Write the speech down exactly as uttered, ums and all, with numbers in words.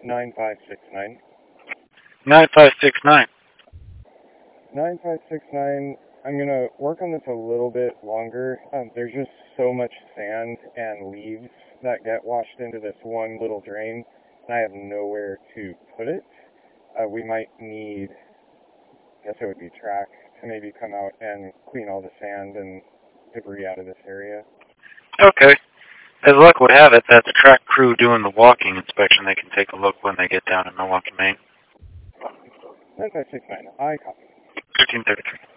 nine five six nine. nine five six nine. nine five six nine, I'm going to work on this a little bit longer. Um, there's just so much sand and leaves that get washed into this one little drain, and I have nowhere to put it. Uh, we might need, I guess it would be track, to maybe come out and clean all the sand and debris out of this area. Okay. As luck would have it, that the track crew doing the walking inspection, they can take a look when they get down in Milwaukee, Maine. nine five six nine, I copy. thirteen thirty-three.